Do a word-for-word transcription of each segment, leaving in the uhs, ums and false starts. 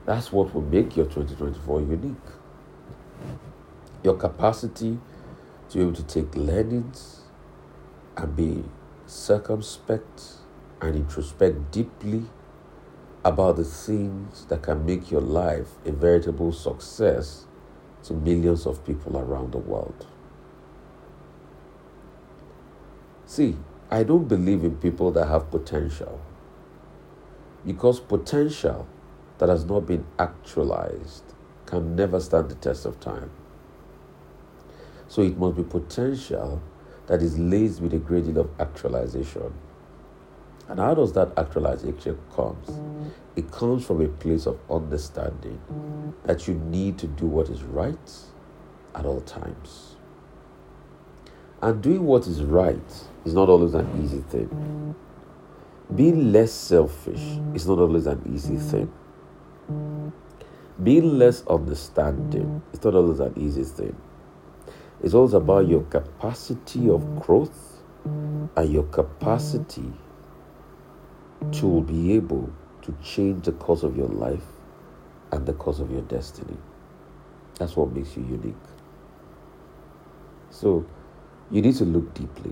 That's what will make your twenty twenty-four unique. Your capacity to be able to take learnings and be circumspect and introspect deeply about the things that can make your life a veritable success to millions of people around the world. See, I don't believe in people that have potential, because potential that has not been actualized can never stand the test of time. So it must be potential that is laced with a great deal of actualization. And how does that actualization come? It comes from a place of understanding that you need to do what is right at all times. And doing what is right is not always an easy thing. Being less selfish is not always an easy thing. Being less understanding is not always an easy thing. It's always about your capacity of growth and your capacity to be able to change the course of your life and the course of your destiny. That's what makes you unique. So, you need to look deeply.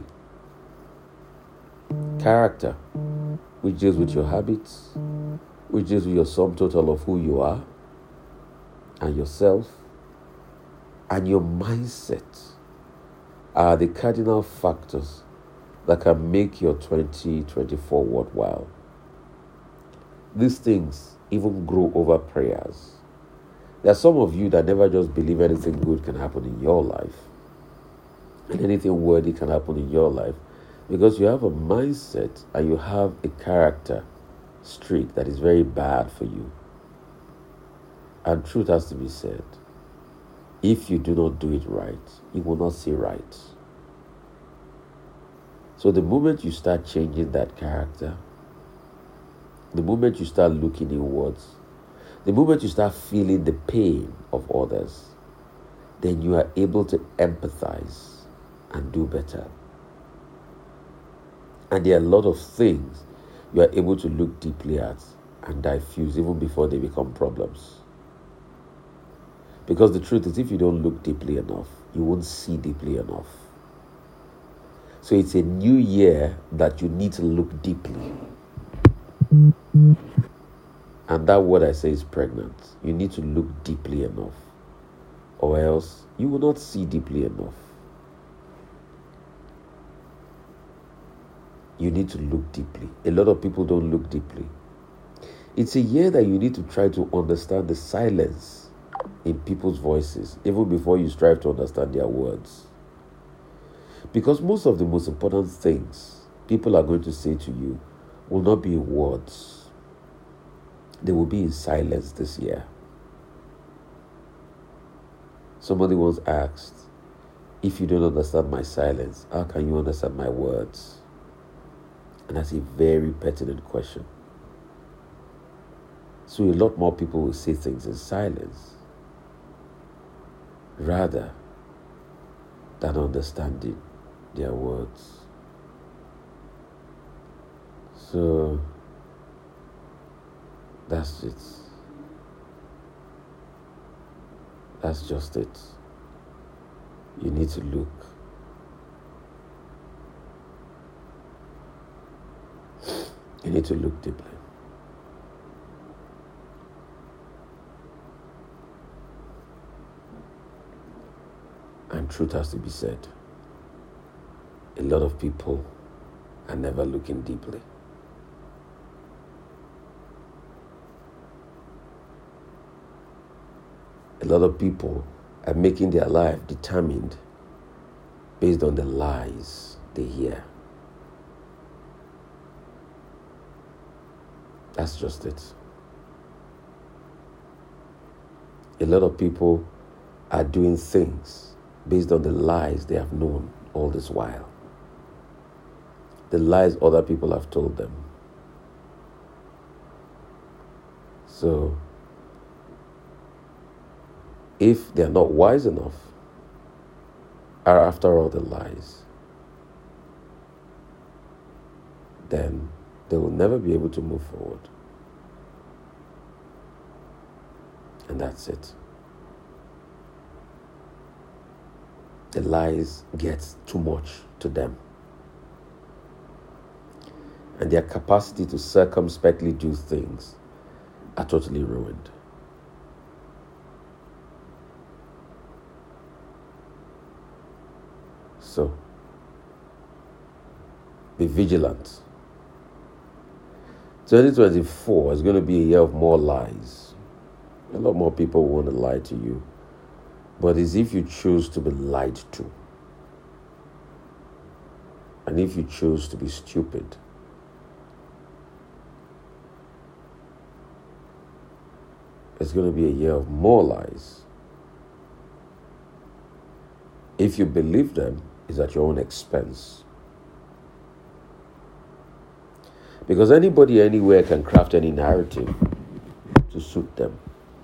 Character, which deals with your habits, which deals with your sum total of who you are and yourself, and your mindset, are the cardinal factors that can make your twenty twenty-four worthwhile. These things even grow over prayers. There are some of you that never just believe anything good can happen in your life, and anything worthy can happen in your life, because you have a mindset and you have a character streak that is very bad for you. And truth has to be said. If you do not do it right, you will not see right. So the moment you start changing that character, the moment you start looking inwards, the moment you start feeling the pain of others, then you are able to empathize and do better. And there are a lot of things you are able to look deeply at and diffuse even before they become problems. Because the truth is, if you don't look deeply enough, you won't see deeply enough. So it's a new year that you need to look deeply. And that word I say is pregnant. You need to look deeply enough, or else you will not see deeply enough. You need to look deeply. A lot of people don't look deeply. It's a year that you need to try to understand the silence in people's voices, even before you strive to understand their words. Because most of the most important things people are going to say to you will not be in words. They will be in silence this year. Somebody once asked, if you don't understand my silence, how can you understand my words? And that's a very pertinent question. So a lot more people will say things in silence rather than understanding their words. So that's it. That's just it. You need to look. You need to look deeply. And truth has to be said. A lot of people are never looking deeply. A lot of people are making their life determined based on the lies they hear. That's just it. A lot of people are doing things based on the lies they have known all this while. The lies other people have told them. So, if they're not wise enough, are after all the lies, then they will never be able to move forward. And that's it. The lies get too much to them. And their capacity to circumspectly do things are totally ruined. So, be vigilant. twenty twenty-four is going to be a year of more lies. A lot more people want to lie to you. But it's if you choose to be lied to. And if you choose to be stupid. It's going to be a year of more lies. If you believe them, it's at your own expense. Because anybody anywhere can craft any narrative to suit them.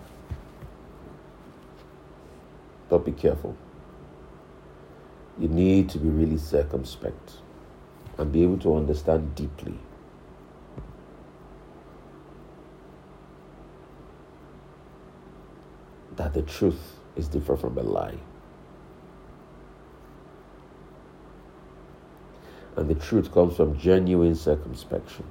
But be careful. You need to be really circumspect and be able to understand deeply that the truth is different from a lie. And the truth comes from genuine circumspection.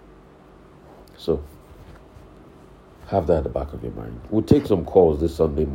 So, have that at the back of your mind. We'll take some calls this Sunday